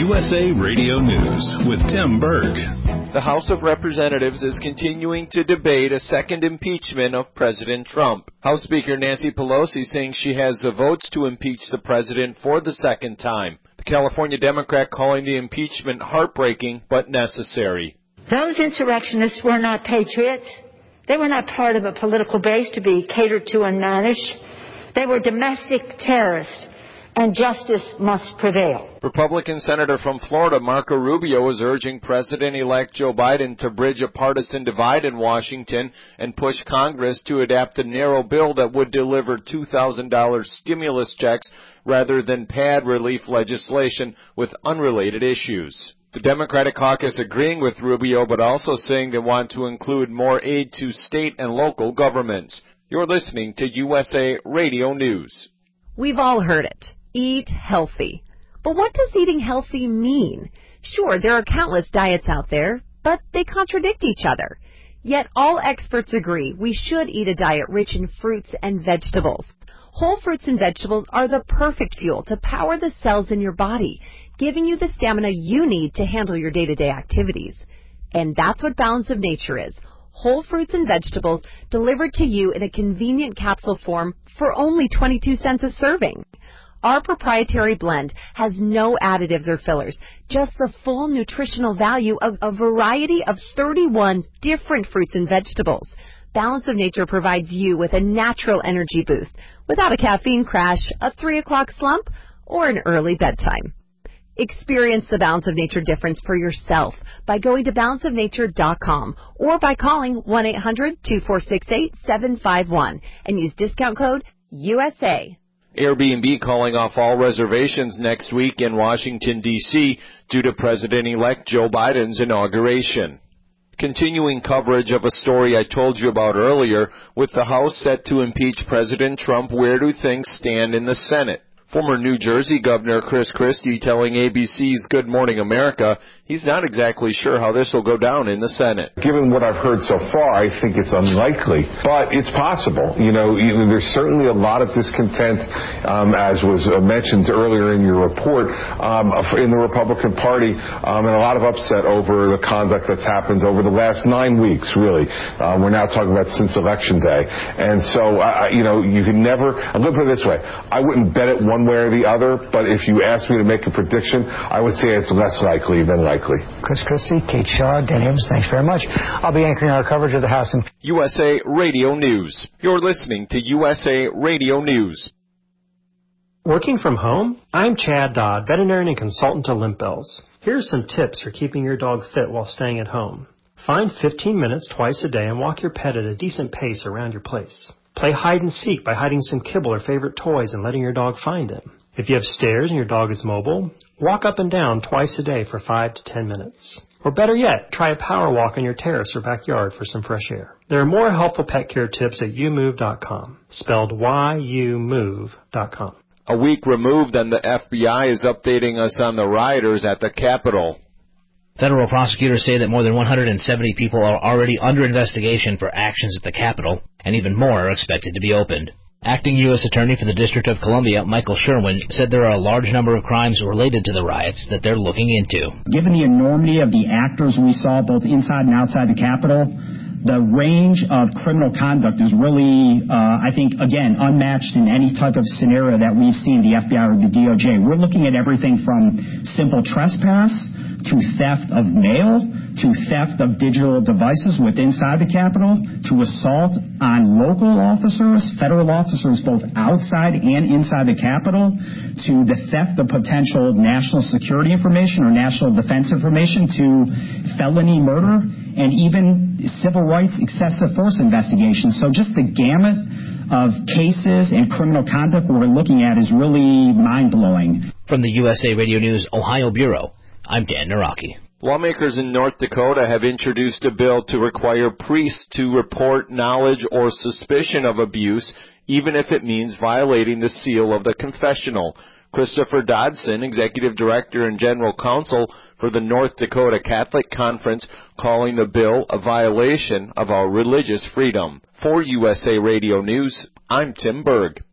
USA Radio News with Tim Berg. The House of Representatives is continuing to debate a second impeachment of President Trump. House Speaker Nancy Pelosi saying she has the votes to impeach the president for the second time. The California Democrat calling the impeachment heartbreaking but necessary. Those insurrectionists were not patriots. They were not part of a political base to be catered to and managed. They were domestic terrorists, and justice must prevail. Republican Senator from Florida Marco Rubio is urging President-elect Joe Biden to bridge a partisan divide in Washington and push Congress to adapt a narrow bill that would deliver $2,000 stimulus checks rather than pad relief legislation with unrelated issues. The Democratic caucus agreeing with Rubio but also saying they want to include more aid to state and local governments. You're listening to USA Radio News. We've all heard it. Eat healthy. But what does eating healthy mean? Sure, there are countless diets out there, but they contradict each other. Yet all experts agree we should eat a diet rich in fruits and vegetables. Whole fruits and vegetables are the perfect fuel to power the cells in your body, giving you the stamina you need to handle your day-to-day activities. And that's what Balance of Nature is. Whole fruits and vegetables delivered to you in a convenient capsule form for only 22 cents a serving. Our proprietary blend has no additives or fillers, just the full nutritional value of a variety of 31 different fruits and vegetables. Balance of Nature provides you with a natural energy boost without a caffeine crash, a 3 o'clock slump, or an early bedtime. Experience the Balance of Nature difference for yourself by going to balanceofnature.com or by calling 1-800-2468-751 and use discount code USA. Airbnb calling off all reservations next week in Washington, D.C. due to President-elect Joe Biden's inauguration. Continuing coverage of a story I told you about earlier, with the House set to impeach President Trump, where do things stand in the Senate? Former New Jersey Governor Chris Christie telling ABC's Good Morning America he's not exactly sure how this will go down in the Senate. Given what I've heard so far, I think it's unlikely, but it's possible. There's certainly a lot of discontent, as was mentioned earlier in your report, in the Republican Party, and a lot of upset over the conduct that's happened over the last 9 weeks, really. We're now talking about since Election Day. And so, you can never, I'm going to put it this way, I wouldn't bet it one way or the other, but if you asked me to make a prediction, I would say it's less likely than likely. Chris Christie, Kate Shaw, Dan Hibbs, thanks very much. I'll be anchoring our coverage of the House and USA Radio News. You're listening to USA Radio News. Working from home? I'm Chad Dodd, veterinarian and consultant to Limp Bells. Here's some tips for keeping your dog fit while staying at home. Find 15 minutes twice a day and walk your pet at a decent pace around your place. Play hide and seek by hiding some kibble or favorite toys and letting your dog find them. If you have stairs and your dog is mobile, walk up and down twice a day for 5 to 10 minutes. Or better yet, try a power walk on your terrace or backyard for some fresh air. There are more helpful pet care tips at youmove.com, spelled YOUMOVE.com. A week removed, and the FBI is updating us on the rioters at the Capitol. Federal prosecutors say that more than 170 people are already under investigation for actions at the Capitol, and even more are expected to be opened. Acting U.S. Attorney for the District of Columbia, Michael Sherwin, said there are a large number of crimes related to the riots that they're looking into. Given the enormity of the actors we saw both inside and outside the Capitol, the range of criminal conduct is really, I think, again, unmatched in any type of scenario that we've seen the FBI or the DOJ. We're looking at everything from simple trespass to theft of mail, to theft of digital devices inside the Capitol, to assault on local officers, federal officers both outside and inside the Capitol, to the theft of potential national security information or national defense information, to felony murder, and even civil rights excessive force investigations. So just the gamut of cases and criminal conduct we're looking at is really mind-blowing. From the USA Radio News Ohio Bureau, I'm Dan Naraki. Lawmakers in North Dakota have introduced a bill to require priests to report knowledge or suspicion of abuse, even if it means violating the seal of the confessional. Christopher Dodson, Executive Director and General Counsel for the North Dakota Catholic Conference, calling the bill a violation of our religious freedom. For USA Radio News, I'm Tim Berg.